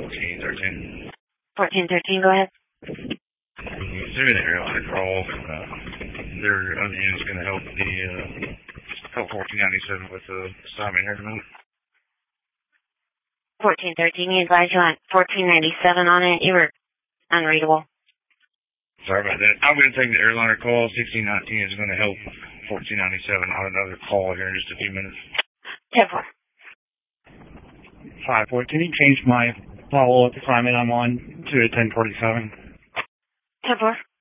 1413. 1413, go ahead. Through the airline call, their other unit's going to help the help 1497 with the assignment airman. 1413, you advised you on 1497 on it. You were unreadable. Sorry about that. I'm going to take the airliner call. 1619 is going to help 1497 on another call here in just a few minutes. 10-4. 5-4, can you change my follow-up assignment I'm on to a 1047? 10-4.